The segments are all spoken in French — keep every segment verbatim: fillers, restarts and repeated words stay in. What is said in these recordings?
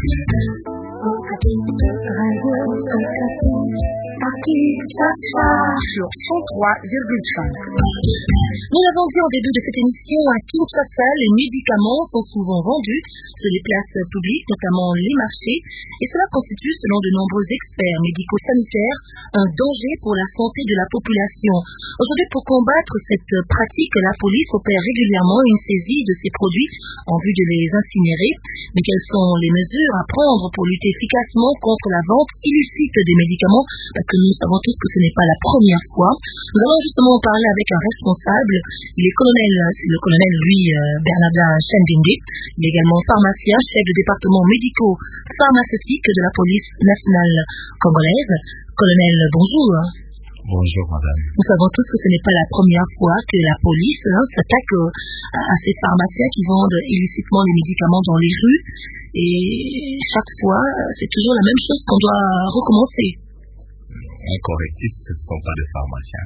Sur cent trois virgule cinq. Nous l'avons dit en début de cette émission, à Kinshasa, les médicaments sont souvent vendus sur les places publiques, notamment les marchés, et cela constitue, selon de nombreux experts médico-sanitaires, un danger pour la santé de la population. Aujourd'hui, pour combattre cette pratique, la police opère régulièrement une saisie de ces produits en vue de les incinérer. Mais quelles sont les mesures à prendre pour lutter efficacement contre la vente illicite des médicaments? Parce que nous savons tous que ce n'est pas la première fois. Nous allons justement en parler avec un responsable. Il est colonel, c'est le colonel, lui, Bernardin Chendenge. Il est également pharmacien, chef de département médico-pharmaceutique de la police nationale congolaise. Colonel, bonjour. Bonjour madame. Nous savons tous que ce n'est pas la première fois que la police hein, s'attaque euh, à ces pharmaciens qui vendent illicitement les médicaments dans les rues. Et chaque fois, c'est toujours la même chose qu'on doit recommencer. Un correctif, ce ne sont pas des pharmaciens.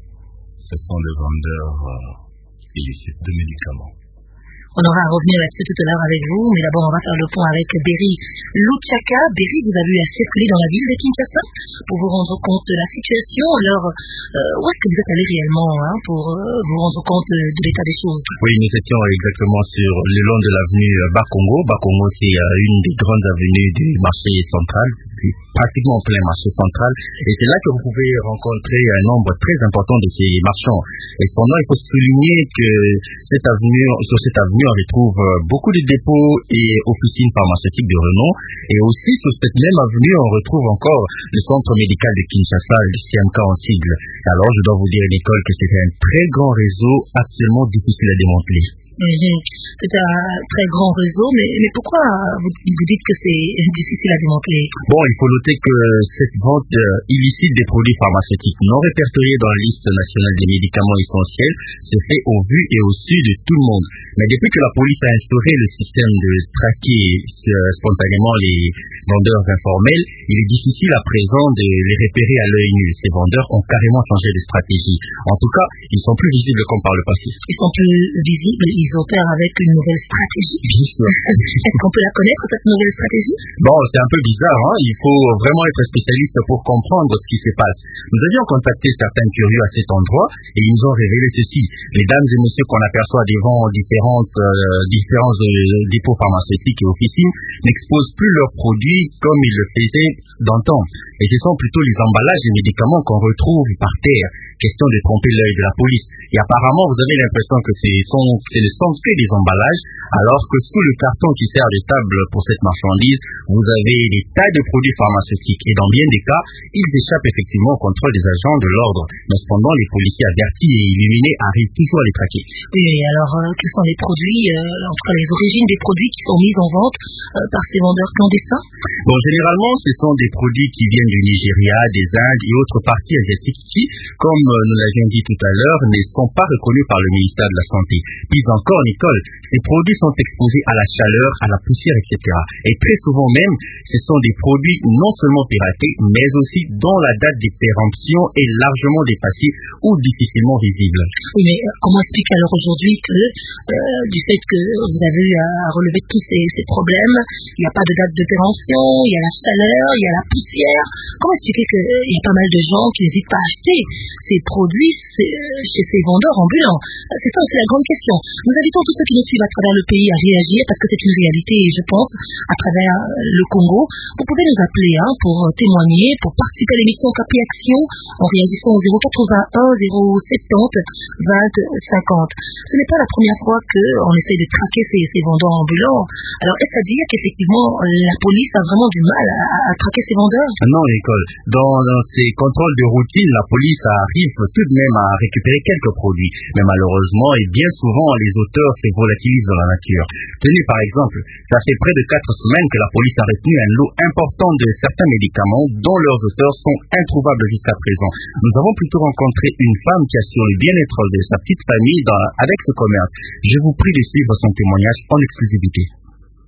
Ce sont des vendeurs euh, illicites de médicaments. On aura à revenir là-dessus tout à l'heure avec vous, mais d'abord on va faire le point avec Berry Luchaka. Berry, vous avez eu à circuler dans la ville de Kinshasa pour vous rendre compte de la situation. Alors, euh, où est-ce que vous êtes allé réellement hein, pour euh, vous rendre compte de, de l'état des choses? Oui, nous étions exactement sur le long de l'avenue Bakongo. Bakongo, c'est euh, une des grandes avenues du marché central, pratiquement en plein marché central. Et c'est là que vous pouvez rencontrer un nombre très important de ces marchands. Et cependant, il faut souligner que cette avenue, sur cette avenue, on retrouve beaucoup de dépôts et officines pharmaceutiques de renom. Et aussi, sur cette même avenue, on retrouve encore le centre médical de Kinshasa, le C M K en sigle. Alors, je dois vous dire, Nicole, que c'est un très grand réseau, absolument difficile à démanteler. Mmh. C'est un très grand réseau, mais, mais pourquoi vous, vous dites que c'est difficile à démanteler? Bon, il faut noter que cette vente euh, illicite des produits pharmaceutiques non répertoriés dans la liste nationale des médicaments essentiels se fait au vu et au su de tout le monde. Mais depuis que la police a instauré le système de traquer euh, spontanément les vendeurs informels, il est difficile à présent de les repérer à l'œil nu. Ces vendeurs ont carrément changé de stratégie. En tout cas, ils sont plus visibles comme par le passé. Ils sont plus visibles, ils opèrent avec une nouvelle stratégie. Bien sûr. Est-ce qu'on peut la connaître, cette nouvelle stratégie? Bon, c'est un peu bizarre, hein. Il faut vraiment être spécialiste pour comprendre ce qui se passe. Nous avions contacté certains curieux à cet endroit et ils nous ont révélé ceci. Les dames et messieurs qu'on aperçoit devant différentes, euh, différents euh, dépôts pharmaceutiques et officines n'exposent plus leurs produits comme ils le faisaient d'antan. Et ce sont plutôt les emballages et médicaments qu'on retrouve par terre. Question de tromper l'œil de la police. Et apparemment, vous avez l'impression que c'est le sens des emballages, alors que sous le carton qui sert de table pour cette marchandise, vous avez des tas de produits pharmaceutiques. Et dans bien des cas, ils échappent effectivement au contrôle des agents de l'ordre. Mais cependant, les policiers avertis et illuminés arrivent toujours à les traquer. Oui, alors, euh, quels sont les produits, euh, en tout cas les origines des produits qui sont mis en vente euh, par ces vendeurs clandestins? Bon, généralement, ce sont des produits qui viennent du Nigeria, des Indes et autres parties asiatiques qui, comme euh, nous l'avions dit tout à l'heure, ne sont pas reconnus par le ministère de la Santé. Puis encore, Nicole, ces produits sont exposés à la chaleur, à la poussière, et cetera. Et très souvent même, ce sont des produits non seulement piratés, mais aussi dont la date de péremption est largement dépassée ou difficilement visible. Oui, mais euh, comment expliquer alors aujourd'hui que, euh, du fait que vous avez eu à relever tous ces, ces problèmes, il n'y a pas de date de péremption, il y a la chaleur, il y a la poussière. Comment expliquer qu'il euh, y a pas mal de gens qui n'hésitent pas à acheter ces produits ces, euh, chez ces vendeurs ambulants? C'est ça aussi la grande question. Nous invitons tous ceux qui nous suivent à travers le pays à réagir parce que c'est une réalité, je pense, à travers le Congo. Vous pouvez nous appeler hein, pour témoigner, pour participer à l'émission Capi Action en réagissant au zéro quatre-vingt-un zéro soixante-dix vingt cinquante. Ce n'est pas la première fois qu'on essaie de traquer ces, ces vendeurs ambulants. Alors, est-ce à dire qu'effectivement la police a vraiment du mal à, à traquer ces vendeurs? Non, Nicole. Dans, dans ces contrôles de routine, la police arrive tout de même à récupérer quelques produits. Mais malheureusement, et bien souvent, les auteurs se volatilisent dans la nature. Tenez par exemple, ça fait près de quatre semaines que la police a retenu un lot important de certains médicaments dont leurs auteurs sont introuvables jusqu'à présent. Nous avons plutôt rencontré une femme qui assure le bien-être de sa petite famille dans, avec ce commerce. Je vous prie de suivre son témoignage en exclusivité.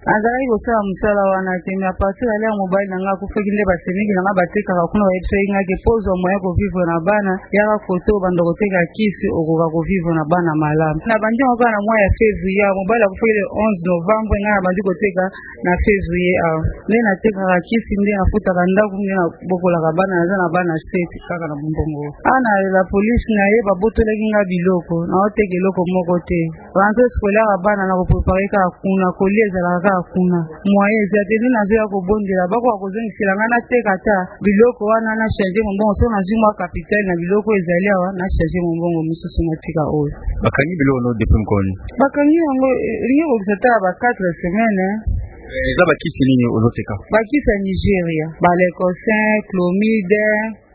azali kosala mosala wana te me apartir ya mobile na nga akufaki nde basemiki na nga batekaka kuna bayebisaki ngaki pozwa moya kovivre na bana yaka kote obanda koteka kisi okoka kovivre na bana malamu na bandi yango kaka na mwa ya février mobile akufaki le onze novembre nga na bandi koteka na février awa nde natekaka kisi nde nafutaka ndako nde nabokolaka bana naza na bana sete kaka na mbongo ana la polisi na ye babotolaki nga biloko naoteka eloko moko te rentre scolaire ya bana na koprepare kaka kuna kolia ezalaka kaka kuna moyen ezateli nazoya kobondela bakoka kozongisela nga nateka ata biloko wana na change mombongo so nazwi mwa kapitale na biloko ezali awa na change mombongo mosusu natika oyo bakangi biloko no depuis mkoni bakangi yango lingi kokisa tala ba quatre semaine eza bakisi nini ozoteka bakisi ya Nigeria balecosin clomide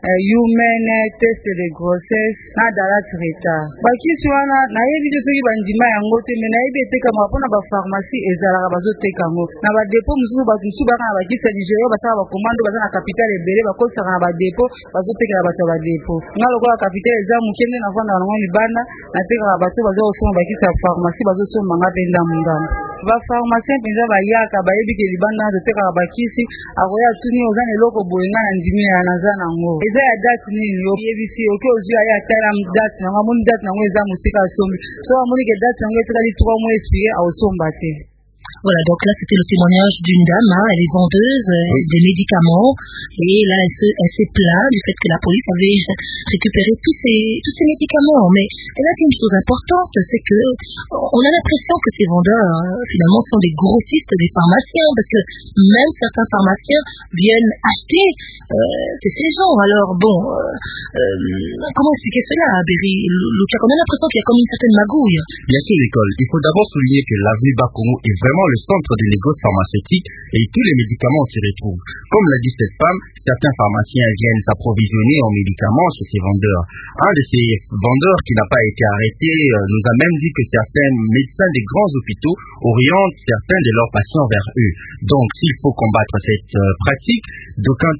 human test de grossesse na dalat retard bakisi wana nayebi te soki bandima yango te me nayebi etekama mpona bapharmacie ezalaka bazoteka yango na badepo mosusu bato mosusu baka na bakisi ya Nigeria basala bakomando baza na kapitale ebele bakosaka na badepo bazotekela bato ya badepo nga lokola kapitale eza moke nde navandaka nango libanda natekaka bato baza kosoma bakisi ya pharmacie bazosomba nga mpe ndamu ndamu bapharmacien mpenza bayaka bayebi ke libanda totekaka bakisi akoya tuni oza na eloko boye nga na ndimi ya naza nango eza ya date nini oyebisi oke ozwi aya atala date nango amoni date nango eza mosika asombi so amoni ke date nango etikali trois mois expiré aosomba te. Voilà, donc là c'était le témoignage d'une dame, hein, elle est vendeuse euh, des médicaments et là elle, se, elle s'est plainte du fait que la police avait récupéré tous ces, tous ces médicaments. Mais elle a dit une chose importante, c'est que on a l'impression que ces vendeurs hein, finalement sont des grossistes des pharmaciens parce que même certains pharmaciens viennent acheter euh, ces gens. Alors bon, euh, euh, comment expliquer cela, Berry Lucia? On a l'impression qu'il y a comme une certaine magouille. Bien sûr, l'école. Il faut d'abord souligner que l'avenue Bakongo est vraiment le centre du négoce pharmaceutique et tous les médicaments s'y retrouvent. Comme l'a dit cette femme, certains pharmaciens viennent s'approvisionner en médicaments chez ces vendeurs. Un de ces vendeurs qui n'a pas été arrêté euh, nous a même dit que certains médecins des grands hôpitaux orientent certains de leurs patients vers eux. Donc, s'il faut combattre cette euh, pratique, d'aucun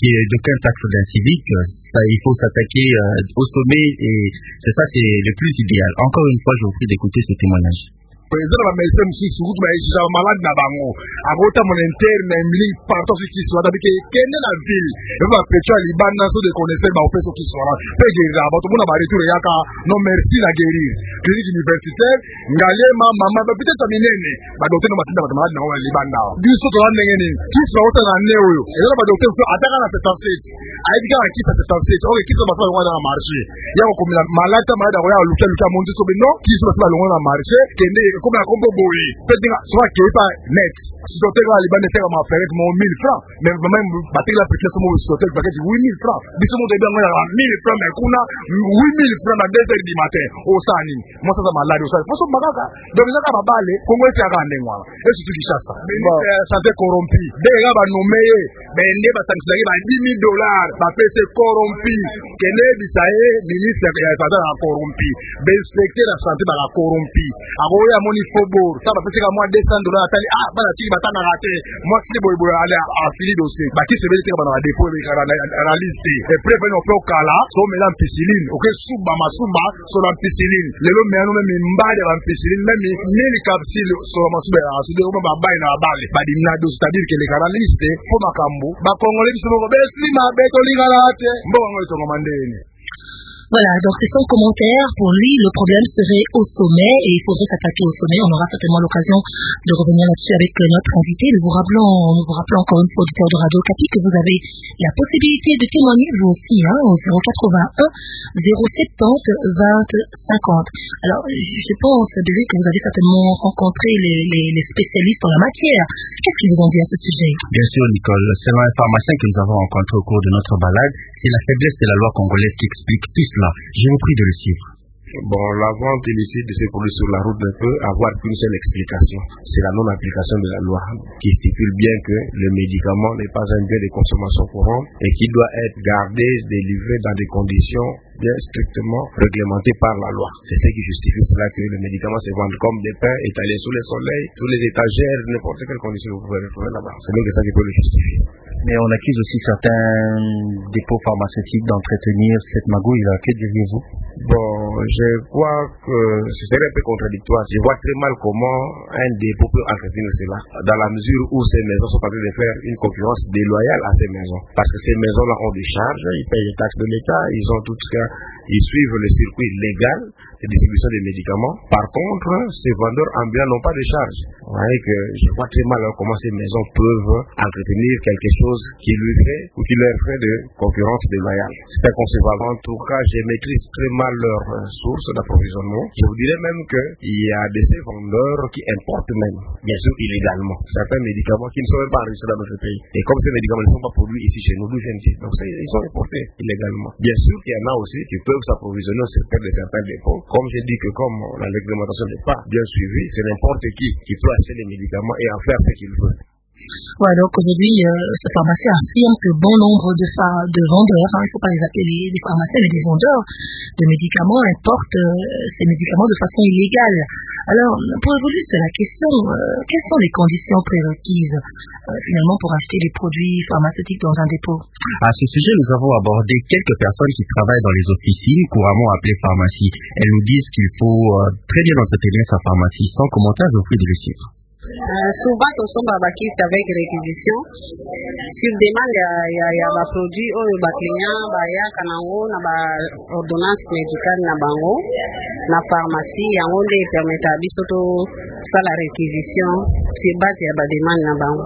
taxe d'incivique, ça, il faut s'attaquer euh, au sommet et c'est ça, c'est le plus idéal. Encore une fois, je vous prie d'écouter ce témoignage. Président de la médecine mususu kutu baisha malade na bango agota mon interne na mili partout sur qui soit avec kende na ville et va petra libana so de connaître ba opeso qui soit pe guérir ba to bona ba retour yaka non merci la guérir clinique universitaire ngale ma mama ba peut-être minene ba docteur no matinda ba malade na wa libanda biso to lande ngene qui soit ota na ne oyo et ba docteur so ataka na cette enceinte aidika na kita cette enceinte ok kita ba fa wana na marché ya ko mina malade malade ya luka luka mondi so beno qui soit ba longa na marché kende comme la combo boy peut-être soit qui est pas net docteur va libanda faire ma faire mon mille francs mais même battre la petite somme docteur va dire huit mille francs biso mo de bien ngana mille francs mais kuna huit mille francs na deux heures du matin au sani moi ça malade au sani faut magaka donc ça va balé kongo c'est à ndengwa et c'est tout ça ça santé corrompu déjà va nommer mais ne ba sanctionner ba dix mille dollars ba pese corrompu kene bisaye ministre ya santé na corrompu inspecteur la santé ba corrompu aboya moni fobor ça va pese ka moi deux cents dollars tali ah bana ti batana raté moi si boy boy aller à fili dossier ba ki se veut dire ba na dépôt na liste et prévenir au kala so mela piscine OK suba masuba so la piscine lelo meno même mbade la piscine même mille capsules so masuba so de ba bay na bale ba dimna do c'est-à-dire que les canalistes faut makambo ba congolais biso ko besi ma beto lingalate mbongo to ngomandeni. Voilà, donc c'est son commentaire. Pour lui, le problème serait au sommet et il faudrait s'attaquer au sommet. On aura certainement l'occasion de revenir là-dessus avec notre invité. Nous vous rappelons, nous vous rappelons encore une fois, auditeur de Radio Okapi, que vous avez la possibilité de témoigner vous aussi, hein, au zéro quatre-vingt-un zéro soixante-dix vingt cinquante. Alors, je pense, Béry, que vous avez certainement rencontré les, les, les spécialistes en la matière. Qu'est-ce qu'ils vous ont dit à ce sujet? Bien sûr, Nicole. Selon un pharmacien que nous avons rencontré au cours de notre balade, c'est la faiblesse de la loi congolaise qui explique tout cela. Je vous prie de le suivre. Bon, la vente illicite de ces produits sur la route ne peut avoir qu'une seule explication. C'est la non-application de la loi qui stipule bien que le médicament n'est pas un bien de consommation courante et qui doit être gardé, délivré dans des conditions bien strictement réglementé par la loi. C'est ce qui justifie cela que les médicaments se vendent comme des pains étalés sous le soleil, sous les étagères, n'importe quelle condition vous pouvez les trouver là-bas. C'est donc ça qui peut le justifier. Mais on accuse aussi certains dépôts pharmaceutiques d'entretenir cette magouille. Que diriez-vous? Bon, je crois que ce serait un peu contradictoire. Je vois très mal comment un dépôt peut entretenir cela, dans la mesure où ces maisons sont en train de faire une concurrence déloyale à ces maisons. Parce que ces maisons-là ont des charges, ils payent les taxes de l'État, ils ont tout ce que, ils suivent le circuit légal de distribution des médicaments. Par contre, ces vendeurs ambulants n'ont pas de charges. Vous voyez que je vois très mal alors comment ces maisons peuvent entretenir quelque chose qui lui fait ou qui leur fait de concurrence déloyale. C'est inconcevable. En tout cas, je maîtrise très mal leurs sources d'approvisionnement. Je vous dirais même qu'il y a de ces vendeurs qui importent même, bien sûr illégalement, certains médicaments qui ne sont même pas enregistrés dans notre pays. Et comme ces médicaments ne sont pas produits ici chez nous, d'où viennent-ils? Donc ils sont importés illégalement. Bien sûr qu'il y en a aussi qui peuvent s'approvisionner au secteur de certains dépôts. Comme j'ai dit que comme la réglementation n'est pas bien suivie, c'est n'importe qui qui peut acheter les médicaments et en faire ce qu'il veut. Ouais, donc aujourd'hui, euh, ce pharmacien affirme que bon nombre de, fa- de vendeurs, hein, il ne faut pas les appeler les, des pharmaciens, mais des vendeurs de médicaments importent euh, ces médicaments de façon illégale. Alors, pour évoluer sur la question, euh, quelles sont les conditions prérequises euh, finalement pour acheter les produits pharmaceutiques dans un dépôt? À ce sujet, nous avons abordé quelques personnes qui travaillent dans les officines, couramment appelées pharmacies. Elles nous disent qu'il faut euh, très bien entretenir sa pharmacie. Sans commentaire, je vous prie de le suivre. Uh, souvent tosomba bakisi avec réquisition sur demande ya ya ya ba produit oyo ba client ba yaka nango na ba ordonnance médicale na bango na pharmacie yango nde permettre biso to sala réquisition sur base ya ba demande na bango.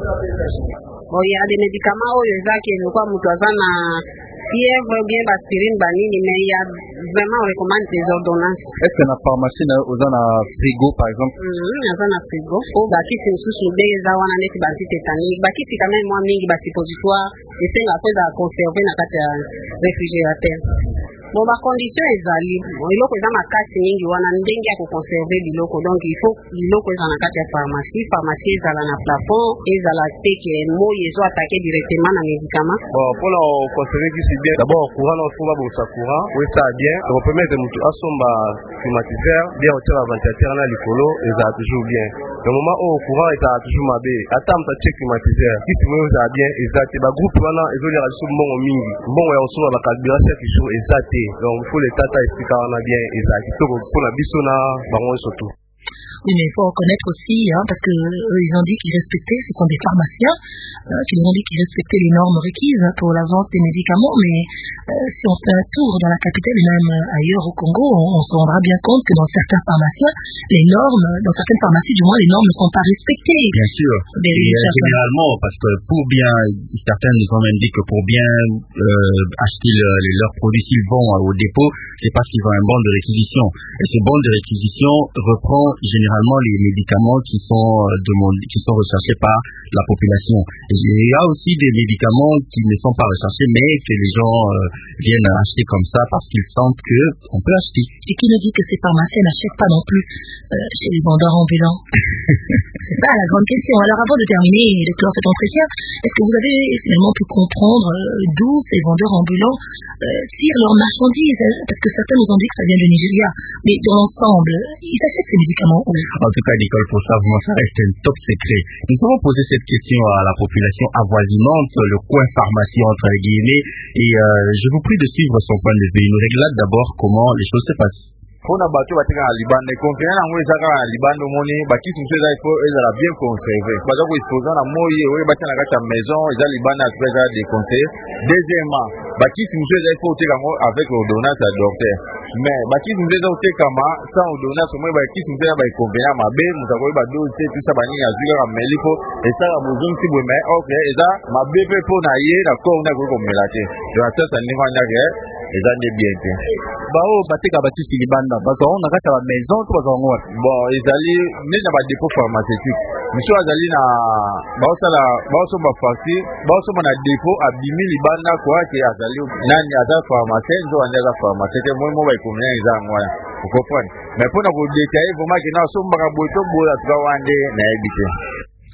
Bon, il y a des médicaments oyo ezaki lokwa mutu aza na fièvre ou bien aspirine banini, mais il y a vraiment on recommande des ordonnances. Est-ce que la pharmacie na oza na frigo par exemple? Mhm, aza na frigo. O bakisi mosusu nde eza wana neti banti tétanique, bakisi quand même mwa mingi ba suppositoire esenga koza conserver na kati ya réfrigérateur. Bon, ba condition ezali biloko eza makasi mingi wana ndenge ya koconserve biloko, donc il faut biloko eza na kati ya pharmacie pharmacie ezala na plafond ezala te ke moi ezo attaqué directement na médicament. Bon, pour la conserver qui c'est bien d'abord courant na faut ba bosa courant oui ça bien on peut mettre mutu asomba climatiseur bien au tira ventilateur na likolo ezala toujours bien. Le moment où courant est toujours mabe attends ta check climatiseur qui tu veux ça bien exact ba groupe wana ezo lira biso mbongo mingi mbongo ya osoma ba carburant toujours exact. Donc il faut les tata expliquer on a bien exact pour la bisona bango surtout. Oui, mais il faut reconnaître aussi, hein, parce que euh, ils ont dit qu'ils respectaient, ce sont des pharmaciens, euh, qu'ils ont dit qu'ils respectaient les normes requises hein, pour la vente des médicaments, mais euh, si on fait un tour dans la capitale et même euh, ailleurs au Congo, on, on se rendra bien compte que dans certains pharmaciens, les normes, dans certaines pharmacies du moins, les normes ne sont pas respectées. Bien sûr, et euh, généralement, parce que pour bien, certains nous ont même dit que pour bien euh, acheter le, les, leurs produits s'ils vont euh, au dépôt, c'est parce qu'ils ont un bon de réquisition. Et ce bon de réquisition reprend généralement les médicaments qui sont euh, demandés, qui sont recherchés par la population. Et il y a aussi des médicaments qui ne sont pas recherchés, mais que les gens euh, viennent acheter comme ça parce qu'ils sentent que on peut acheter. Et qui nous dit que ces pharmaciens n'achètent pas non plus euh, chez les vendeurs ambulants? C'est ça la grande question. Alors avant de terminer et de clore cet entretien, est-ce que vous avez finalement pu comprendre euh, d'où ces vendeurs ambulants euh, tirent leurs marchandises? Parce que certains nous ont dit que ça vient du Nigeria, mais dans l'ensemble, ils achètent ces médicaments où? En tout cas, Nicole, pour ça, vraiment, ça reste un top secret. Nous avons posé cette question à la population avoisinante, le coin pharmacie entre guillemets, et euh, je vous prie de suivre son point de vue. Il nous relate d'abord comment les choses se passent. Kona bato batika libanda konfina na ngwe saka libanda moni bakisi mso eza ifo ezala bien conservé baza ko exposer na moyi oye batia na kati ya maison eza libanda eza de conseil. Deuxièmement bakisi mso eza ifo oteka ngo avec ordonnance ya docteur, mais bakisi mso eza otekama sans ordonnance moyi bakisi mso eza ba inconvénient mabe mutako ba dose tout ça bani ya zuka meliko esala bozon ti bwe mais ok eza mabe pe po na ye na ko na ko komela te de la tête ni ngwana ke eza ne bien te bao bateka bakisi libanda bazo na kati ya maison to bazo ngwa bon ezali nini na ba dépôt pharmaceutique miso azali na baosala baosomba farci baosomba na dépôt abimi libanda kwa ke azali nani aza pharmacien nzo anaza pharmacien te moi mo ba ikomenya eza ngwana ukopona mais pona ko détailler vraiment que na sombaka boto bola tuka wande na ebite.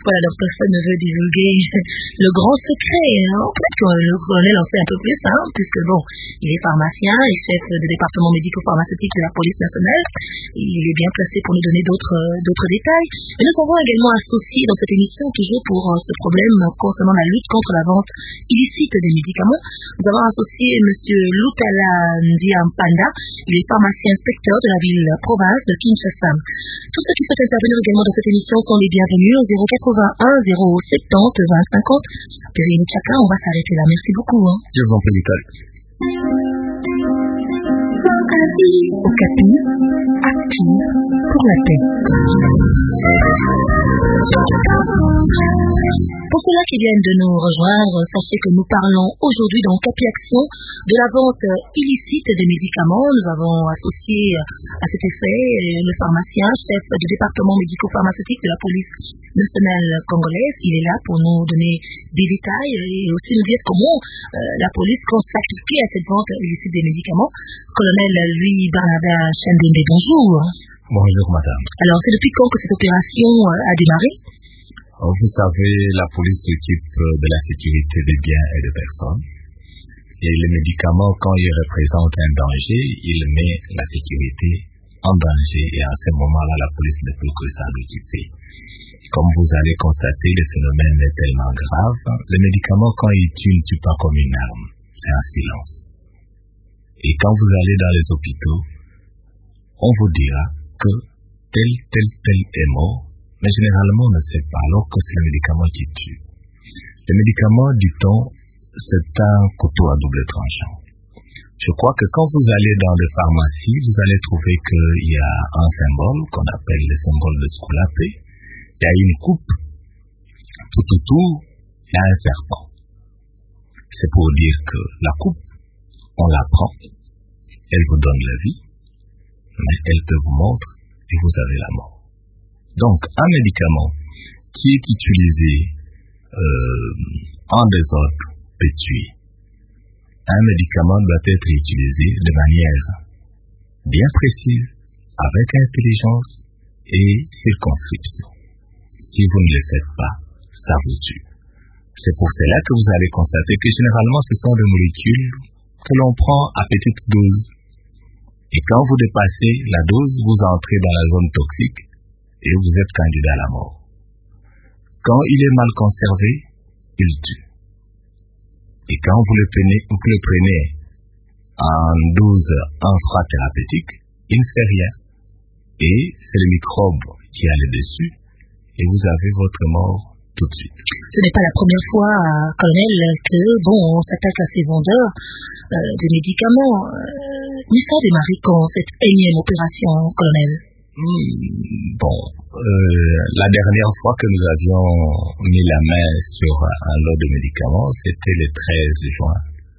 Voilà, donc personne ne veut divulguer le grand secret. Hein. Peut-être que le colonel en sait un peu plus, hein, puisque bon, il est pharmacien et chef de département médico-pharmaceutique de la police nationale. Il est bien placé pour nous donner d'autres d'autres détails. Mais nous avons également associé dans cette émission, toujours pour euh, ce problème concernant la lutte contre la vente illicite des médicaments, nous avons associé M. Lutala Ndiampanda, il est pharmacien inspecteur de la ville-province de Kinshasa. Tous ceux qui souhaitent intervenir également dans cette émission sont les bienvenus au zéro quatre-vingt-un zéro soixante-dix vingt cinquante. Périne Tchaka, on va s'arrêter là. Merci beaucoup. Hein. Je vous en prie, Nicole. Okapi, active pour la paix. Pour ceux-là qui viennent de nous rejoindre, sachez que nous parlons aujourd'hui dans Okapi Action de la vente illicite des médicaments. Nous avons associé à cet effet le pharmacien, chef du département médico-pharmaceutique de la police nationale congolaise. Il est là pour nous donner des détails et aussi nous dire comment euh, la police compte s'appliquer à cette vente illicite des médicaments. Colonel Louis Barnabé Chendembe, bonjour. Bonjour, madame. Alors, c'est depuis quand que cette opération euh, a démarré? Vous savez, la police s'occupe de la sécurité des biens et des personnes. Et les médicaments, quand ils représentent un danger, ils mettent la sécurité en danger. Et à ce moment-là, la police ne peut que s'en occuper. Comme vous allez constater, le phénomène est tellement grave. Les médicaments, quand ils tuent, ne tuent pas comme une arme. C'est un silence. Et quand vous allez dans les hôpitaux, on vous dira que tel, tel, tel est mort, mais généralement on ne sait pas, alors que c'est le médicament qui tue. Le médicament, dit-on, c'est un couteau à double tranchant. Je crois que quand vous allez dans les pharmacies, vous allez trouver qu'il y a un symbole qu'on appelle le symbole de Scoulapé. Il y a une coupe, tout autour, il y a un serpent. C'est pour dire que la coupe, on la prend, elle vous donne la vie, mais elle te vous montre et vous avez la mort. Donc, un médicament qui est utilisé euh, en désordre peut tuer. Un médicament doit être utilisé de manière bien précise, avec intelligence et circonscription. Si vous ne le faites pas, ça vous tue. C'est pour cela que vous allez constater que généralement ce sont des molécules que l'on prend à petite dose. Et quand vous dépassez la dose, vous entrez dans la zone toxique et vous êtes candidat à la mort. Quand il est mal conservé, il tue. Et quand vous le prenez, vous le prenez en dose infrathérapeutique, il ne fait rien. Et c'est le microbe qui a le dessus et vous avez votre mort tout de suite. Ce n'est pas la première fois, colonel, que bon, on s'attaque à ces vendeurs euh, de médicaments. Euh, mais ça a démarré quand cette énième opération, colonel? Hmm, bon, euh, la dernière fois que nous avions mis la main sur un lot de médicaments, c'était le treize juin.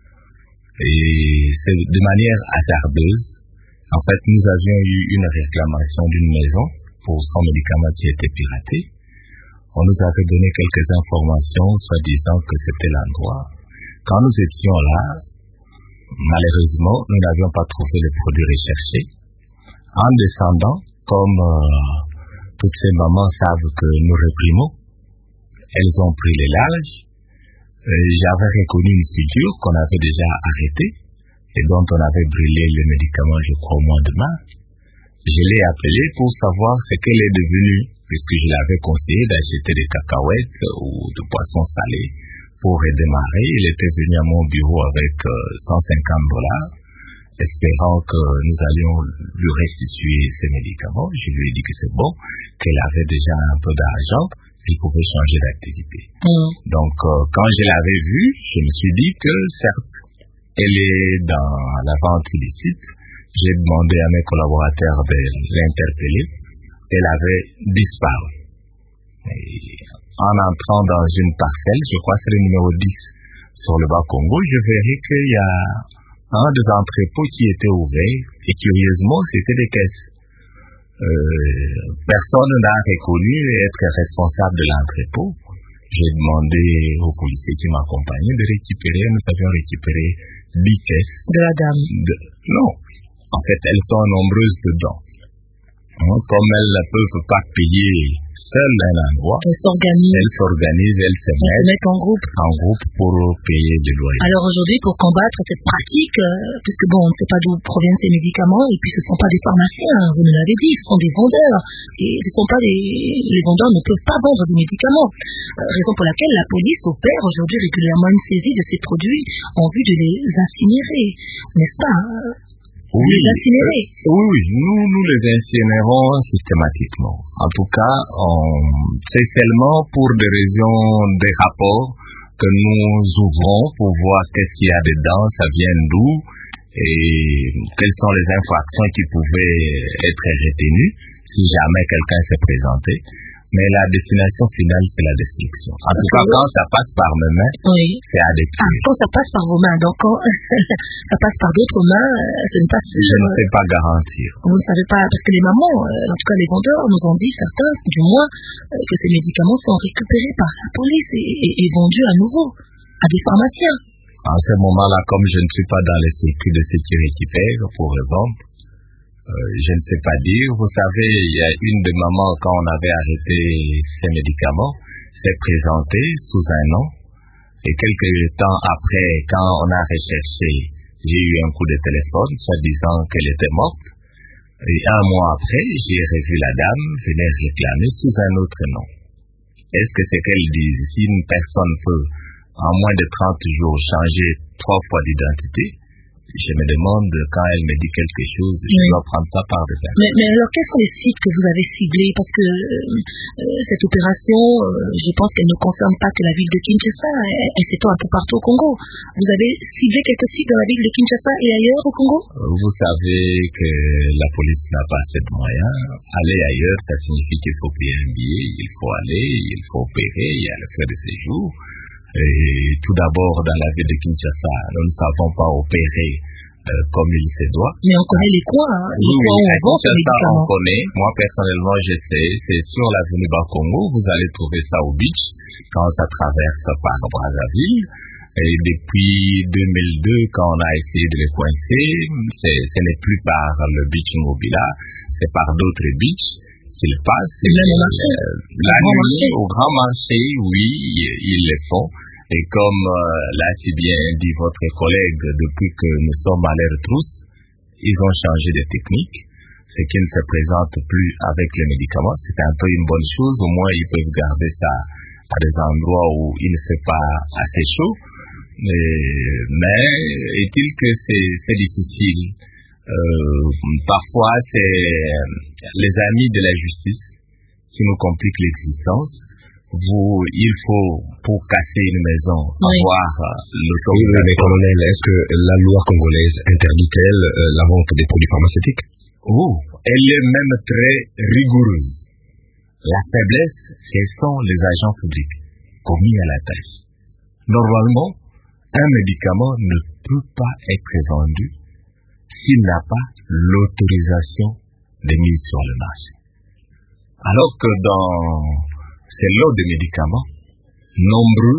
Et c'est de manière hasardeuse. En fait, nous avions eu une réclamation d'une maison pour son médicament qui était piraté. On nous avait donné quelques informations, soi-disant que c'était l'endroit. Quand nous étions là, malheureusement, nous n'avions pas trouvé le produit recherché. En descendant, comme euh, toutes ces mamans savent que nous réprimons, elles ont pris les larges. Euh, j'avais reconnu une figure qu'on avait déjà arrêtée et dont on avait brûlé le médicament, je crois, au mois de mars. Je l'ai appelée pour savoir ce qu'elle est devenue, puisque je l'avais conseillé d'acheter des cacahuètes ou de poissons salés pour redémarrer. Il était venu à mon bureau avec euh, cent cinquante dollars, espérant que nous allions lui restituer ses médicaments. Je lui ai dit que c'est bon, qu'elle avait déjà un peu d'argent, qu'il pouvait changer d'activité. Mmh. Donc, euh, quand je l'avais vue, je me suis dit que certes, elle est dans la vente illicite. J'ai demandé à mes collaborateurs de l'interpeller. Elle avait disparu. Et en entrant dans une parcelle, je crois que c'est le numéro dix sur le Bas-Congo, je verrai qu'il y a un des entrepôts qui était ouvert et curieusement, c'était des caisses. Euh, personne n'a reconnu être responsable de l'entrepôt. J'ai demandé aux policiers qui m'accompagnaient de récupérer, nous avions récupéré dix caisses. De la dame? De, non. En fait, elles sont nombreuses dedans. Hein, comme elles ne peuvent pas payer seul un endroit. Elles s'organisent. Elles s'organisent, elles se mettent, mettent en groupe. en groupe pour payer le loyer. Alors aujourd'hui, pour combattre cette pratique, euh, puisque bon, on ne sait pas d'où proviennent ces médicaments, et puis ce ne sont pas des pharmaciens, vous nous l'avez dit, ce sont des vendeurs. Et ce sont pas des, les vendeurs ne peuvent pas vendre des médicaments. Euh, raison pour laquelle la police opère aujourd'hui régulièrement une saisie de ces produits en vue de les incinérer, n'est-ce pas? Hein? Oui, les incinérer. Euh, oui, oui, nous, nous les incinérons systématiquement. En tout cas, on, c'est seulement pour des raisons des rapports que nous ouvrons pour voir qu'est-ce qu'il y a dedans, ça vient d'où et quelles sont les infractions qui pouvaient être retenues si jamais quelqu'un s'est présenté. Mais la destination finale, c'est la destruction. En tout cas, quand ça passe par mes mains, oui. C'est à détruire. Ah, quand ça passe par vos mains, donc quand ça passe par d'autres mains, ce n'est pas sûr. Je ne sais pas garantir. Vous ne savez pas, parce que les mamans, en tout cas les vendeurs, nous ont dit, certains, du moins, que ces médicaments sont récupérés par la police et, et, et vendus à nouveau à des pharmaciens. En ce moment-là, comme je ne suis pas dans les circuits de ceux qui récupèrent pour revendre, Euh, je ne sais pas dire. Vous savez, il y a une de maman, quand on avait arrêté ces médicaments, s'est présentée sous un nom. Et quelques temps après, quand on a recherché, j'ai eu un coup de téléphone, soi-disant qu'elle était morte. Et un mois après, j'ai revu la dame venir réclamer sous un autre nom. Est-ce que c'est qu'elle dit, si une personne peut, en moins de trente jours, changer trois fois d'identité, je me demande, quand elle me dit quelque chose, je oui. dois prendre ça par dessus. Mais, mais alors, quels sont les sites que vous avez ciblés? Parce que euh, cette opération, euh, je pense qu'elle ne concerne pas que la ville de Kinshasa, elle, elle s'étend un peu partout au Congo. Vous avez ciblé quelques sites dans la ville de Kinshasa et ailleurs au Congo? Vous savez que la police n'a pas assez de moyens. Aller ailleurs, ça signifie qu'il faut payer un billet, il faut aller, il faut opérer, il y a le frais de séjour. Et tout d'abord, dans la ville de Kinshasa, nous ne savons pas opérer euh, comme il se doit. Mais on connaît les coins, hein, les oui, coins où on vend ces médicaments. On connaît. Moi, personnellement, je sais. C'est sur l'avenue Bakongo. Vous allez trouver ça au beach, quand ça traverse par Brazzaville. Et depuis deux mille deux, quand on a essayé de les coincer, c'est, ce n'est plus par le beach Mobila, c'est par d'autres beachs qu'ils passent. Et même au marché. Euh, la nuit, au grand marché, oui, ils le font. Et comme euh, l'a si bien dit votre collègue, depuis que nous sommes à l'air tous, ils ont changé de technique, ce qui ne se présente plus avec les médicaments. C'est un peu une bonne chose, au moins ils peuvent garder ça à des endroits où il ne fait pas assez chaud. Mais, mais est-il que c'est, c'est difficile? Euh, parfois, c'est les amis de la justice qui nous compliquent l'existence. Vous, il faut, pour casser une maison, oui. avoir l'autorisation. Oui, mais colonel, est-ce que la loi congolaise interdit-elle euh, la vente des produits pharmaceutiques? Oh, elle est même très rigoureuse. La faiblesse, ce sont les agents publics commis à la tâche. Normalement, un médicament ne peut pas être vendu s'il n'a pas l'autorisation de mise sur le marché. Alors que dans ces lots de médicaments, nombreux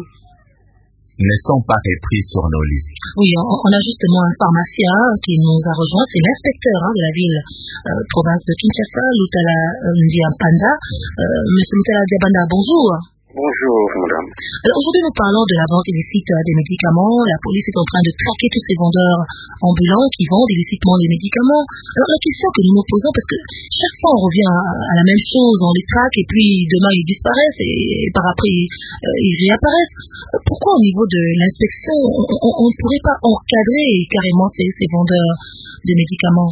ne sont pas repris sur nos listes. Oui, on, on a justement un pharmacien qui nous a rejoint, c'est l'inspecteur hein, de la ville euh, province de Kinshasa, Lutala Ndiampanda. Euh, Monsieur Lutala Ndiampanda, bonjour. Bonjour, madame. Alors aujourd'hui, nous parlons de la vente illicite des médicaments. La police est en train de traquer tous ces vendeurs ambulants qui vendent illicitement des médicaments. Alors la question que nous nous posons, parce que chaque fois on revient à, à la même chose, on les traque et puis demain ils disparaissent et, et par après euh, ils réapparaissent. Pourquoi au niveau de l'inspection, on ne pourrait pas encadrer carrément ces, ces vendeurs de médicaments?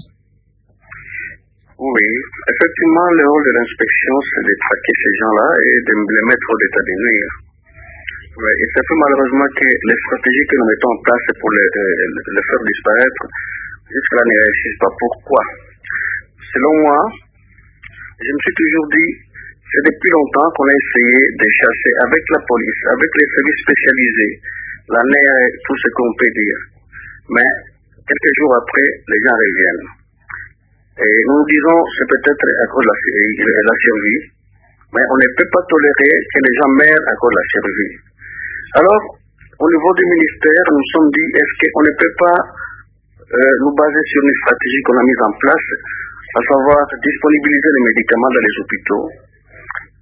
Oui, effectivement, le rôle de l'inspection, c'est de traquer ces gens-là et de les mettre au état de nuire. Oui, et ça fait malheureusement que les stratégies que nous mettons en place pour les, les, les faire disparaître, jusque-là ne réussissent pas. Pourquoi? Selon moi, je me suis toujours dit, c'est depuis longtemps qu'on a essayé de chasser avec la police, avec les services spécialisés, la N E R et tout ce qu'on peut dire. Mais, quelques jours après, les gens reviennent. Et nous disons, c'est peut-être à cause de la, la survie, mais on ne peut pas tolérer que les gens meurent à cause de la survie. Alors, au niveau du ministère, nous nous sommes dit, est-ce qu'on ne peut pas euh, nous baser sur une stratégie qu'on a mise en place, à savoir disponibiliser les médicaments dans les hôpitaux,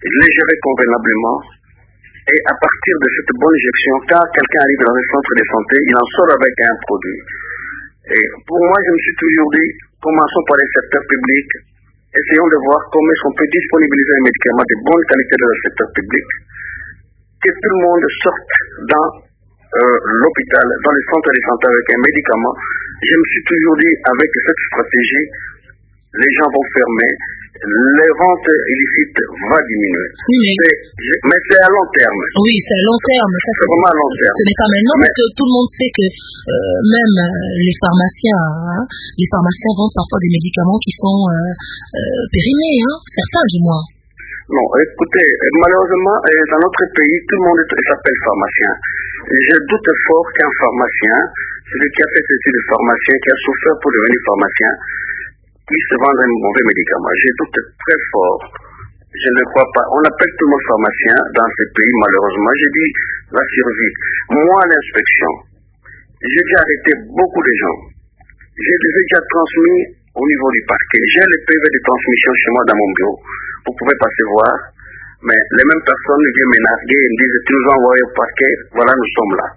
je l'ai géré convenablement. Et à partir de cette bonne gestion, quand quelqu'un arrive dans un centre de santé, il en sort avec un produit. Et pour moi, je me suis toujours dit, commençons par les secteurs publics, essayons de voir comment est-ce qu'on peut disponibiliser un médicament de bonne qualité dans le secteur public, que tout le monde sorte dans euh, l'hôpital, dans les centres de santé avec un médicament. Je me suis toujours dit, avec cette stratégie, les gens vont fermer, les ventes illicites vont diminuer. Oui, mais... mais c'est à long terme. Oui, c'est à long terme. Ça, c'est vraiment à long terme. Ce n'est pas maintenant, mais... parce que tout le monde sait que euh, même euh, les pharmaciens, hein, les pharmaciens vendent parfois des médicaments qui sont euh, euh, périmés, hein, certains du moins. Non, écoutez, malheureusement, dans notre pays, tout le monde s'appelle pharmacien. Et je doute fort qu'un pharmacien, celui qui a fait ses études de pharmacien, qui a souffert pour devenir pharmacien, puisse vendre un mauvais médicament. Je doute très fort. Je ne crois pas. On appelle tout le monde pharmacien dans ces pays, malheureusement. J'ai dit la survie. Moi, l'inspection, j'ai déjà arrêté beaucoup de gens. J'ai déjà transmis au niveau du parquet. J'ai le P V de transmission chez moi dans mon bureau. Vous pouvez passer voir. Mais les mêmes personnes viennent me narguer et me disent, tu nous envoies au parquet, voilà, nous sommes là.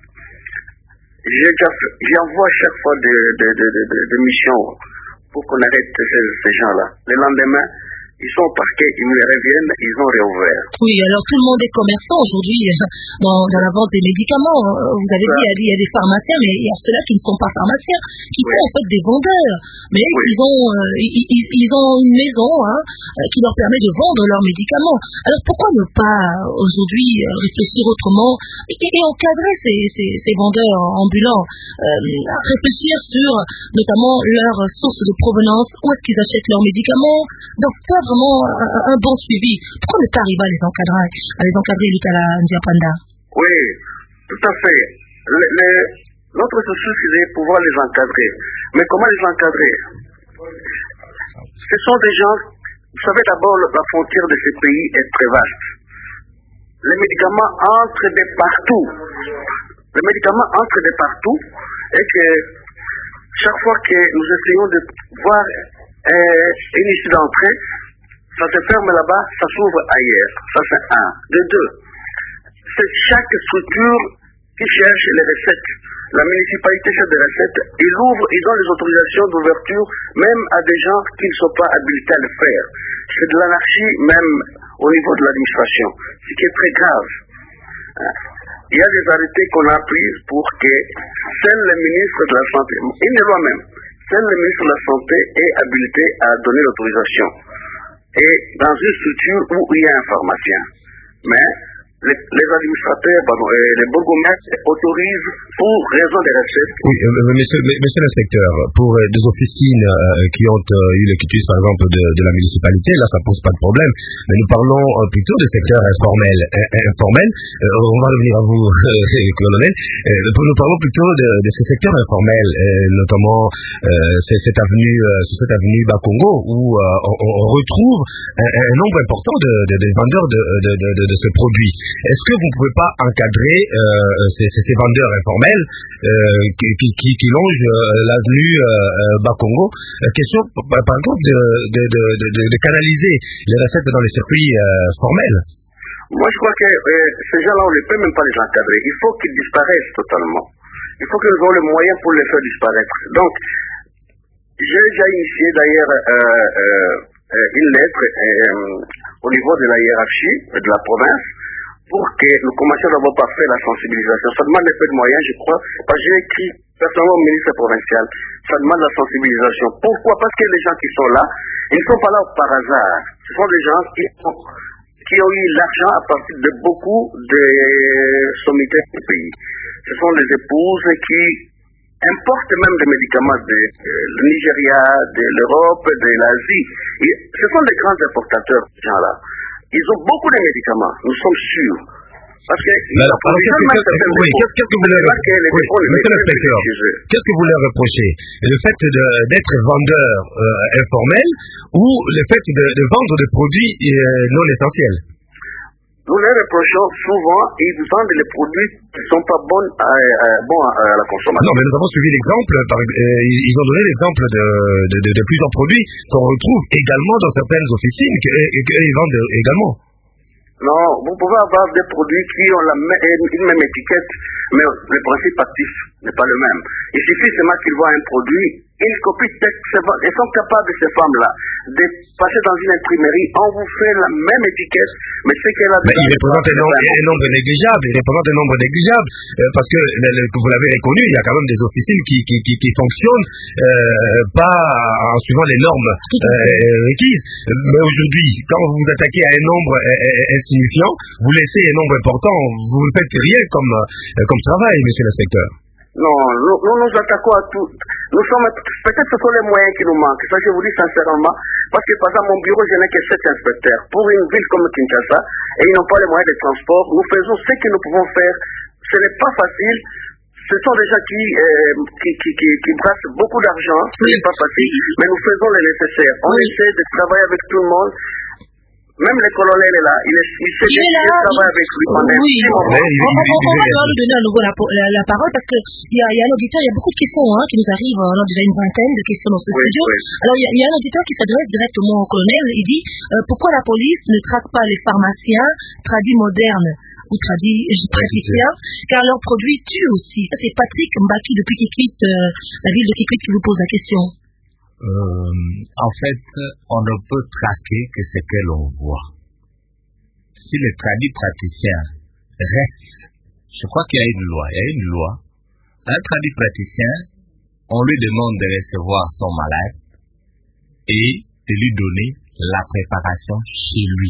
J'envoie chaque fois des de, de, de, de, de missions pour qu'on arrête ces, ces gens-là. Le lendemain, ils sont au parquet, ils me reviennent, ils ont réouvert. Oui, alors tout le monde est commerçant aujourd'hui dans, dans la vente des médicaments. Vous avez dit, il y a des pharmaciens, mais il y a ceux-là qui ne sont pas pharmaciens, qui oui. sont en fait des vendeurs. Mais oui. ils, ont, euh, ils, ils ont une maison hein, qui leur permet de vendre leurs médicaments. Alors pourquoi ne pas aujourd'hui réfléchir autrement et, et encadrer ces, ces, ces vendeurs ambulants, euh, réfléchir sur notamment leur source de provenance, où est-ce qu'ils achètent leurs médicaments, donc faire vraiment un, un bon suivi. Pourquoi ne pas arriver à les encadrer, à les encadrer, Lucala Ndiapanda? Oui, tout à fait. Le, le, notre souci, c'est de pouvoir les encadrer. Mais comment les encadrer? Ce sont des gens, vous savez d'abord, la frontière de ces pays est très vaste. Les médicaments entrent de partout. Les médicaments entrent de partout et que chaque fois que nous essayons de voir euh, une issue d'entrée, ça se ferme là-bas, ça s'ouvre ailleurs. Ça c'est un. De deux, c'est chaque structure qui cherche les recettes. La municipalité cherche des recettes, ils ouvrent, ils ont les autorisations d'ouverture, même à des gens qui ne sont pas habilités à le faire. C'est de l'anarchie même au niveau de l'administration, ce qui est très grave. Il y a des arrêtés qu'on a pris pour que seul le ministre de la Santé, une loi même, seul le ministre de la Santé est habilité à donner l'autorisation. Et dans une structure où il y a un pharmacien. Mais les, les administrateurs, pardon, les bourgmestres autorisent pour raison des recettes. Oui, euh, monsieur, monsieur l'inspecteur, pour euh, des officines euh, qui ont euh, eu le quitus, par exemple, de, de la municipalité, là, ça pose pas de problème. Mais nous parlons euh, plutôt des secteurs informels. Euh, informels. Euh, on va revenir à vous, euh, colonel. Euh, nous parlons plutôt de, de ces secteurs informels, euh, notamment euh, c'est cette avenue, euh, sur cette avenue Bakongo, où euh, on, on retrouve un, un nombre important de, de, de vendeurs de, de, de, de, de ce produit. Est-ce que vous ne pouvez pas encadrer euh, ces, ces, ces vendeurs informels euh, qui, qui, qui, qui longent euh, l'avenue euh, Bakongo? La question, par exemple, de, de, de, de, de canaliser les recettes dans les circuits euh, formels. Moi, je crois que euh, ces gens-là, on ne peut même pas les encadrer. Il faut qu'ils disparaissent totalement. Il faut qu'ils aient le moyen pour les faire disparaître. Donc, j'ai déjà initié d'ailleurs euh, euh, une lettre euh, au niveau de la hiérarchie de la province pour que nous commencions d'abord par faire la sensibilisation. Ça demande un peu de moyens, je crois, parce que j'ai écrit personnellement au ministre provincial. Ça demande la sensibilisation. Pourquoi? Parce que les gens qui sont là, ils ne sont pas là par hasard. Ce sont des gens qui ont, qui ont eu l'argent à partir de beaucoup de sommités du pays. Ce sont les épouses qui importent même des médicaments de, de, de Nigeria, de l'Europe, de l'Asie. Et ce sont des grands importateurs, ces gens-là. Ils ont beaucoup de médicaments, nous sommes sûrs. Parce que alors, alors, qu'est-ce, que, oui, qu'est-ce, qu'est-ce que vous leur reprochez? Qu'est-ce que vous leur reprochez? Le fait de, d'être vendeur euh, informel ou le fait de, de vendre des produits euh, non essentiels? Nous les reprochons souvent, ils vendent les produits qui ne sont pas bons à, à, bons à, à la consommation. Non, mais nous avons suivi l'exemple, par, euh, ils ont donné l'exemple de, de, de, de plusieurs produits qu'on retrouve également dans certaines officines et qu'ils vendent également. Non, vous pouvez avoir des produits qui ont la même, une même étiquette, mais le principe actif n'est pas le même. Il suffit seulement qu'ils voient un produit, ils copient, ils sont capables, ces femmes-là, de passer dans une imprimerie, on vous fait la même étiquette, mais c'est qu'elle a... Mais il représente un nombre, un nombre négligeable, il représente un nombre négligeable, euh, parce que le, le, vous l'avez reconnu, il y a quand même des officines qui, qui, qui, qui fonctionnent euh, pas en suivant les normes euh, requises. Mais aujourd'hui, quand vous vous attaquez à un nombre euh, insignifiant, vous laissez un nombre important, vous ne faites rien comme, euh, comme travail, monsieur l'inspecteur. Non, nous, nous nous attaquons à tout. Nous sommes, peut-être que ce sont les moyens qui nous manquent. Ça, je vous dis sincèrement. Parce que, par exemple, mon bureau, je n'ai que sept inspecteurs. Pour une ville comme Kinshasa, et ils n'ont pas les moyens de transport, nous faisons ce que nous pouvons faire. Ce n'est pas facile. Ce sont des gens qui, euh, qui, qui, qui, qui brassent beaucoup d'argent. Ce n'est pas facile. Mais nous faisons le nécessaire. On oui. essaie de travailler avec tout le monde. Même le colonel est là, il, est, il sait bien qu'il travaille avec lui pendant oui. six mois. On, on, on va leur donner à nouveau la, la, la parole parce qu'il y a, y a un auditeur, il y a beaucoup de questions hein, qui nous arrivent, on a déjà une vingtaine de questions dans ce oui, studio. Oui. Alors il y, a, y a un auditeur qui s'adresse directement au colonel, il dit euh, pourquoi la police ne traque pas les pharmaciens tradis modernes ou tradis praticiens, car leurs produits tuent aussi. Ça c'est Patrick Mbaki depuis Kikwit, euh, la ville de Kikwit qui vous pose la question. Euh, en fait, on ne peut traquer que ce que l'on voit. Si les tradis praticiens restent, je crois qu'il y a une loi, il y a une loi. Un tradit praticien, on lui demande de recevoir son malade et de lui donner la préparation chez lui.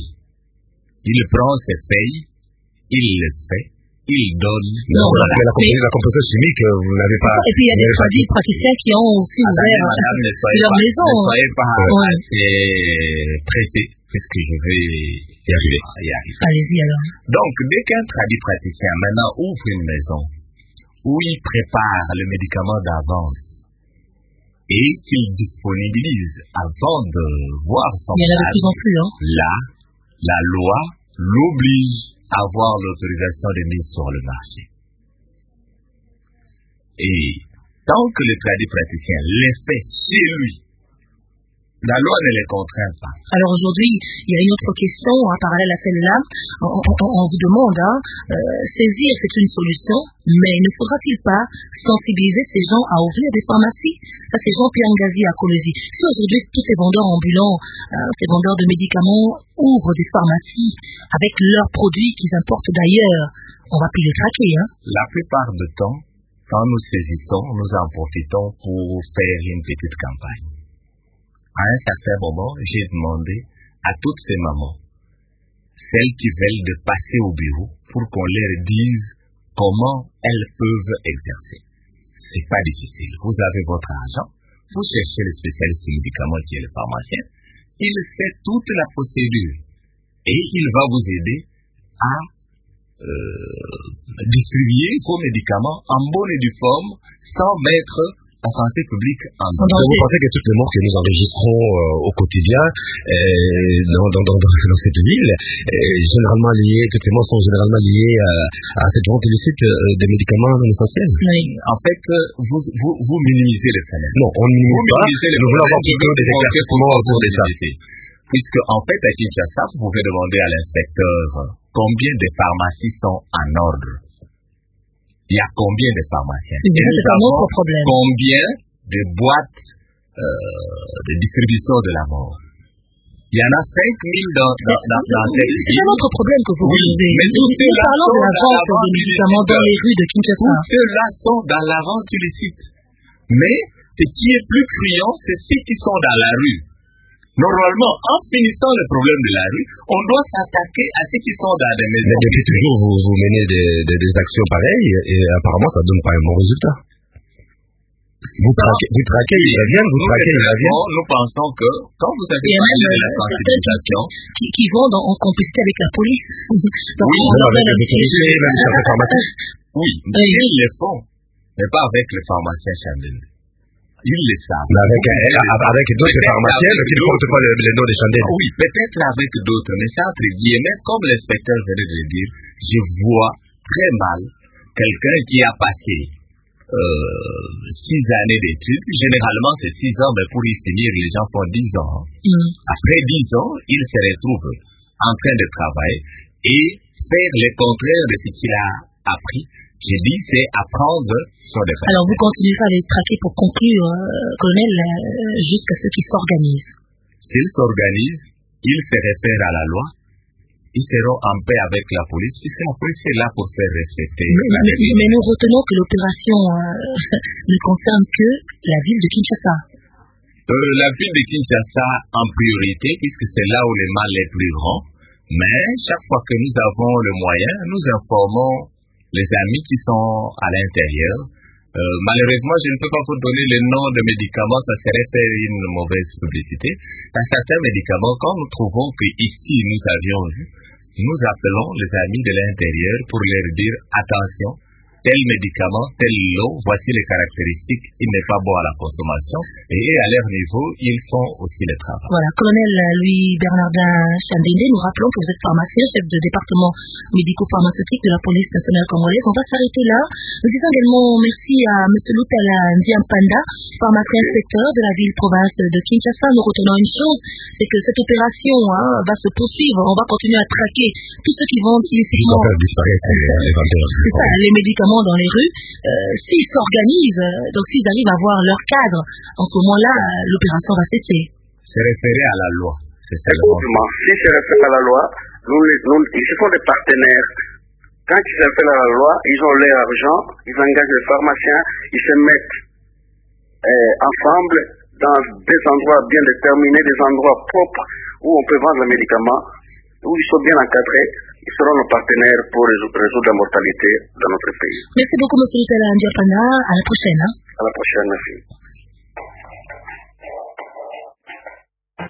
Il prend ses feuilles, il le fait. Il donne. Non, non, la, la, la, la composition chimique, vous n'avez pas. Et puis il y a des tradis praticiens qui ont aussi ouvert leur maison. Ne soyez pas ouais. assez pressé, puisque je vais y arriver. Y arriver. Allez-y alors. Donc, dès qu'un tradit praticien maintenant ouvre une maison où il prépare le médicament d'avance et qu'il disponibilise avant de voir son malade, il y en a de plus en plus, hein. Là, la loi l'oblige à avoir l'autorisation de mise sur le marché. Et tant que le tradit praticien l'est fait chez lui, la loi ne les contraint pas. Alors aujourd'hui, il y a une autre question en parallèle à celle-là. On, on, on vous demande, hein, euh, saisir c'est une solution, mais ne faudra-t-il pas sensibiliser ces gens à ouvrir des pharmacies? Ça c'est Jean-Pierre Ngazi à Colosie. Si aujourd'hui tous ces vendeurs ambulants, euh, ces vendeurs de médicaments ouvrent des pharmacies avec leurs produits qu'ils importent d'ailleurs, on va plus les traquer. Hein? La plupart du temps, quand nous saisissons, nous en profitons pour faire une petite campagne. À un certain moment, j'ai demandé à toutes ces mamans, celles qui veulent de passer au bureau, pour qu'on leur dise comment elles peuvent exercer. C'est pas difficile. Vous avez votre argent, vous cherchez le spécialiste du médicament qui est le pharmacien, il sait toute la procédure et il va vous aider à euh, distribuer vos médicaments en bonne et due forme sans mettre la santé publique en danger. Vous pensez que toutes les morts que nous enregistrons euh, au quotidien euh, dans, dans, dans, dans cette ville, euh, généralement liées, toutes les morts sont généralement liées à, à cette vente illicite euh, des médicaments non essentiels? Oui. En fait, vous, vous, vous minimisez le phénomène. Non, on ne minimise pas. Nous voulons avoir plutôt des éclaircissements autour de ça. Puisque, en fait, à Kinshasa, vous pouvez demander à l'inspecteur combien de pharmacies sont en ordre. Il y a combien de pharmaciens? Et c'est un autre problème. Combien de boîtes euh, de distribution de la mort? Il y en a cinq mille dans, dans, dans, dans cette ville. C'est un autre problème que vous posez. Mais nous parlons de la vente des médicaments dans les rues de Kinshasa. Tous ceux-là sont dans la vente illicite. Mais ce qui est plus criant, c'est ceux qui sont dans la rue. Normalement, en finissant le problème de la rue, on doit s'attaquer à ceux qui sont dans des maisons. Mais depuis toujours, vous, vous menez des, des, des actions pareilles et apparemment, ça ne donne pas un bon résultat. Vous traquez, vous traquez, ils reviennent, vous traquez, ils reviennent. Nous pensons que, quand vous avez parlé de la sensibilisation, qui, qui vont dans, en complicité avec la police. Donc, oui, même avec les mécaniciens, même certains pharmaciens. Oui, mais oui. Ils le font, mais pas avec le pharmacien Chandel. Ils le savent. Mais avec, avec d'autres pharmaciens qui ne portent pas le, le nom de Chandel. Oui, peut-être avec d'autres, mais c'est entre guillemets, comme l'inspecteur venait de le dire, je vois très mal quelqu'un qui a passé euh, six années d'études. Généralement, c'est six ans, mais pour y finir, les gens font dix ans. Mm. Après dix ans, ils se retrouvent en train de travailler et faire le contraire de ce qu'il a appris. J'ai dit, c'est apprendre sur des faits. Alors, vous continuez à les traquer pour conclure, euh, colonel, euh, jusqu'à ceux qui s'organisent. S'ils s'organisent, ils se réfèrent à la loi, ils seront en paix avec la police, puisque la police est là pour faire respecter mais, la mais, mais nous retenons que l'opération euh, ne concerne que la ville de Kinshasa. Euh, la ville de Kinshasa en priorité, puisque c'est là où le mal est plus grand. Mais chaque fois que nous avons le moyen, nous informons les amis qui sont à l'intérieur. Euh, malheureusement, je ne peux pas vous donner le nom de médicaments, ça serait faire une mauvaise publicité. Dans certains médicaments, quand nous trouvons qu'ici nous avions vu, nous appelons les amis de l'intérieur pour leur dire attention, tel médicament, telle lot, voici les caractéristiques, il n'est pas bon à la consommation, et à leur niveau, ils font aussi le travail. Voilà, colonel Louis Bernardin Chandende, nous rappelons que vous êtes pharmacien, chef de département médico-pharmaceutique de la police nationale congolaise. On va s'arrêter là. Nous disons également merci à M. Loutala Ndiampanda, pharmacien inspecteur de la ville-province de Kinshasa. Nous retenons une chose, c'est que cette opération hein, va se poursuivre. On va continuer à traquer tous ceux qui vendent illécitement. Ils vont faire disparaître les vendeurs. C'est ça, les médicaments dans les rues, euh, s'ils s'organisent, euh, donc s'ils arrivent à voir leur cadre, en ce moment-là, euh, l'opération va cesser. C'est référé à la loi. C'est ça. Écoute-moi, si c'est référé à la loi, nous, nous, ils sont des partenaires. Quand ils appellent à la loi, ils ont leur argent, ils engagent les pharmaciens, ils se mettent euh, ensemble dans des endroits bien déterminés, des endroits propres où on peut vendre les médicaments, où ils sont bien encadrés. Ils seront nos partenaires pour résoudre, résoudre la mortalité dans notre pays. Merci beaucoup, M. Loutala Ndiampanda. À la prochaine. Hein. À la prochaine, merci.